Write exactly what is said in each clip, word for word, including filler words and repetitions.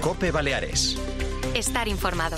COPE Baleares. Estar informado.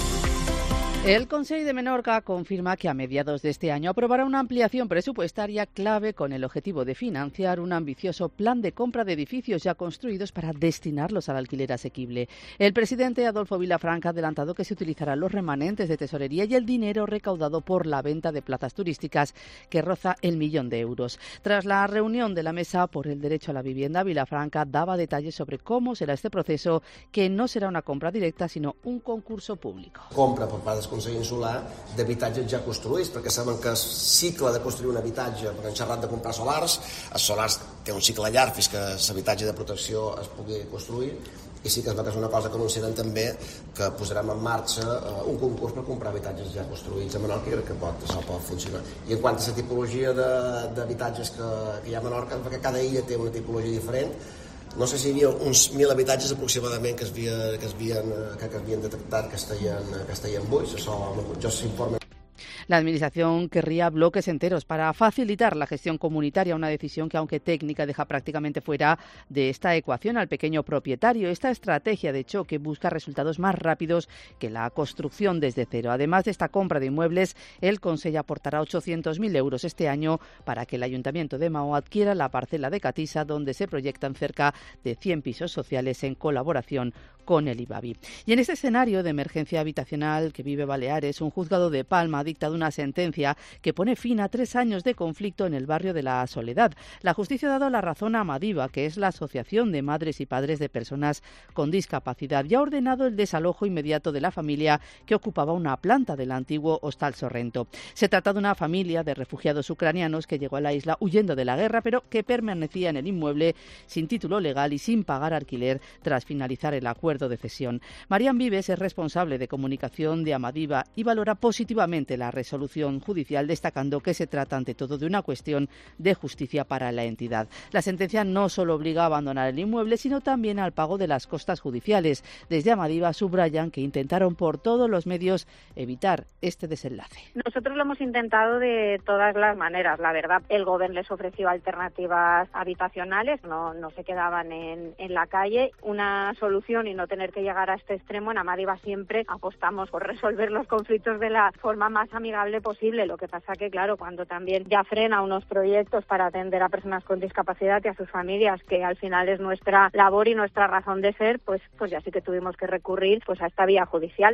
El Consell de Menorca confirma que a mediados de este año aprobará una ampliación presupuestaria clave con el objetivo de financiar un ambicioso plan de compra de edificios ya construidos para destinarlos al alquiler asequible. El presidente Adolfo Vilafranca ha adelantado que se utilizarán los remanentes de tesorería y el dinero recaudado por la venta de plazas turísticas, que roza el millón de euros. Tras la reunión de la Mesa por el Derecho a la Vivienda, Vilafranca daba detalles sobre cómo será este proceso, que no será una compra directa, sino un concurso público. Compra per part del Consell Insular d'habitatges ja construïts, perquè saben que el cicle de construir un habitatge, perquè hem xerrat de comprar solars, els solars té un cicle llarg fins que l'habitatge de protecció es pugui construir, i sí que es va que és una cosa que anunciarem també, que posarem en marxa uh, un concurs per comprar habitatges ja construïts a Menorca, i crec que pot, això pot funcionar. I en quant a la tipologia d'habitatges que, que hi ha a Menorca, perquè cada illa té una tipologia diferent. No sé si hi havia uns mil habitatges aproximadament que es havien, que es havien, que, que havien detectat que estaven, que estaven buits. Això, jo s'informa. La Administración querría bloques enteros para facilitar la gestión comunitaria, una decisión que, aunque técnica, deja prácticamente fuera de esta ecuación al pequeño propietario. Esta estrategia de choque busca resultados más rápidos que la construcción desde cero. Además de esta compra de inmuebles, el Consell aportará ochocientos mil euros este año para que el Ayuntamiento de Maó adquiera la parcela de Catisa, donde se proyectan cerca de cien pisos sociales en colaboración con el IBABI. Y en este escenario de emergencia habitacional que vive Baleares, un juzgado de Palma ha dictado una sentencia que pone fin a tres años de conflicto en el barrio de La Soledad. La justicia ha dado la razón a Madiva, que es la Asociación de Madres y Padres de Personas con Discapacidad, y ha ordenado el desalojo inmediato de la familia que ocupaba una planta del antiguo Hostal Sorrento. Se trata de una familia de refugiados ucranianos que llegó a la isla huyendo de la guerra, pero que permanecía en el inmueble sin título legal y sin pagar alquiler tras finalizar el acuerdo de cesión. Marian Vives es responsable de comunicación de Amadiva y valora positivamente la resolución judicial, destacando que se trata ante todo de una cuestión de justicia para la entidad. La sentencia no solo obliga a abandonar el inmueble, sino también al pago de las costas judiciales. Desde Amadiva subrayan que intentaron por todos los medios evitar este desenlace. Nosotros lo hemos intentado de todas las maneras, la verdad. El Gobierno les ofreció alternativas habitacionales, no, no se quedaban en, en la calle. Una solución y no tener que llegar a este extremo, en Amadiva siempre apostamos por resolver los conflictos de la forma más amigable posible. Lo que pasa que, claro, cuando también ya frena unos proyectos para atender a personas con discapacidad y a sus familias, que al final es nuestra labor y nuestra razón de ser, pues, pues ya sí que tuvimos que recurrir pues a esta vía judicial.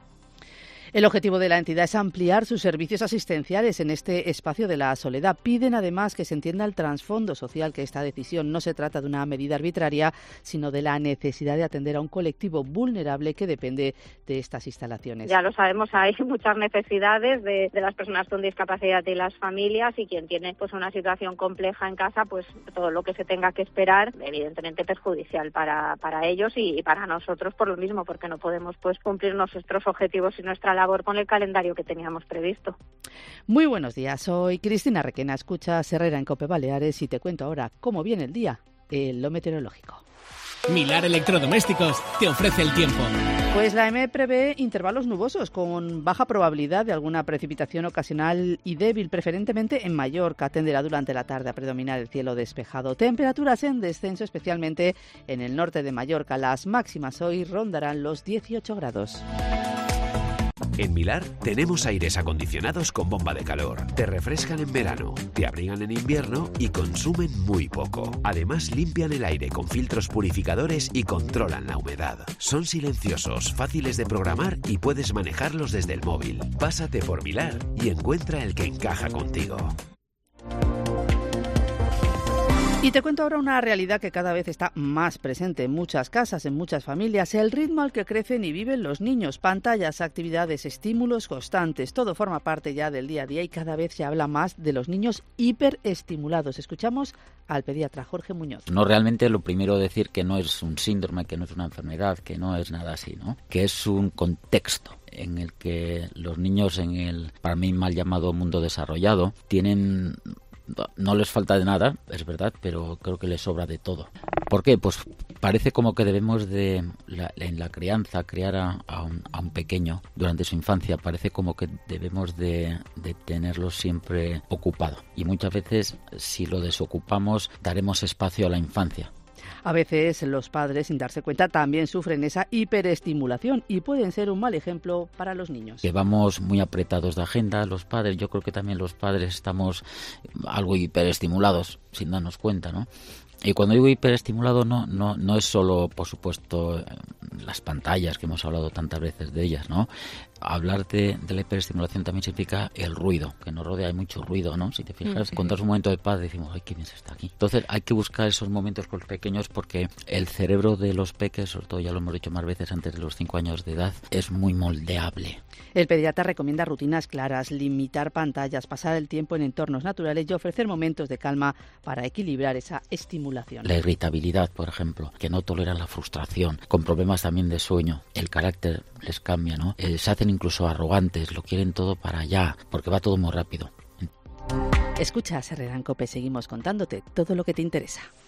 El objetivo de la entidad es ampliar sus servicios asistenciales en este espacio de La Soledad. Piden además que se entienda el trasfondo social, que esta decisión no se trata de una medida arbitraria, sino de la necesidad de atender a un colectivo vulnerable que depende de estas instalaciones. Ya lo sabemos, hay muchas necesidades de, de las personas con discapacidad y las familias, y quien tiene pues una situación compleja en casa, pues todo lo que se tenga que esperar, evidentemente perjudicial para, para ellos y, y para nosotros por lo mismo, porque no podemos pues cumplir nuestros objetivos y nuestra labor con el calendario que teníamos previsto. Muy buenos días, soy Cristina Requena, escuchas Herrera en COPE Baleares y te cuento ahora cómo viene el día en lo meteorológico. Milar Electrodomésticos te ofrece el tiempo. Pues la E M E prevé intervalos nubosos con baja probabilidad de alguna precipitación ocasional y débil, preferentemente en Mallorca. Tenderá durante la tarde a predominar el cielo despejado. Temperaturas en descenso, especialmente en el norte de Mallorca. Las máximas hoy rondarán los dieciocho grados. En Milar tenemos aires acondicionados con bomba de calor. Te refrescan en verano, te abrigan en invierno y consumen muy poco. Además, limpian el aire con filtros purificadores y controlan la humedad. Son silenciosos, fáciles de programar y puedes manejarlos desde el móvil. Pásate por Milar y encuentra el que encaja contigo. Y te cuento ahora una realidad que cada vez está más presente en muchas casas, en muchas familias. El ritmo al que crecen y viven los niños. Pantallas, actividades, estímulos constantes. Todo forma parte ya del día a día y cada vez se habla más de los niños hiperestimulados. Escuchamos al pediatra Jorge Muñoz. No, realmente lo primero decir que no es un síndrome, que no es una enfermedad, que no es nada así, ¿no? Que es un contexto en el que los niños en el, para mí, mal llamado mundo desarrollado, tienen... No les falta de nada, es verdad, pero creo que les sobra de todo. ¿Por qué? Pues parece como que debemos de, la, en la crianza, criar a, a, un, a un pequeño durante su infancia, parece como que debemos de, de tenerlo siempre ocupado. Y muchas veces, si lo desocupamos, daremos espacio a la infancia. A veces los padres, sin darse cuenta, también sufren esa hiperestimulación y pueden ser un mal ejemplo para los niños. Que vamos muy apretados de agenda los padres. Yo creo que también los padres estamos algo hiperestimulados sin darnos cuenta, ¿no? Y cuando digo hiperestimulado no, no, no es solo, por supuesto, las pantallas, que hemos hablado tantas veces de ellas, ¿no? Hablar de, de la hiperestimulación también significa el ruido, que nos rodea, hay mucho ruido, ¿no? Si te fijas, sí. Cuando es un momento de paz decimos, ay, qué bien se está aquí. Entonces hay que buscar esos momentos con los pequeños porque el cerebro de los peques, sobre todo ya lo hemos dicho más veces antes de los cinco años de edad, es muy moldeable. El pediatra recomienda rutinas claras, limitar pantallas, pasar el tiempo en entornos naturales y ofrecer momentos de calma para equilibrar esa estimulación. La irritabilidad, por ejemplo, que no toleran la frustración, con problemas también de sueño, el carácter les cambia, ¿no? Eh, se hacen incluso arrogantes, lo quieren todo para allá, porque va todo muy rápido. Escucha a Herrera en COPE, seguimos contándote todo lo que te interesa.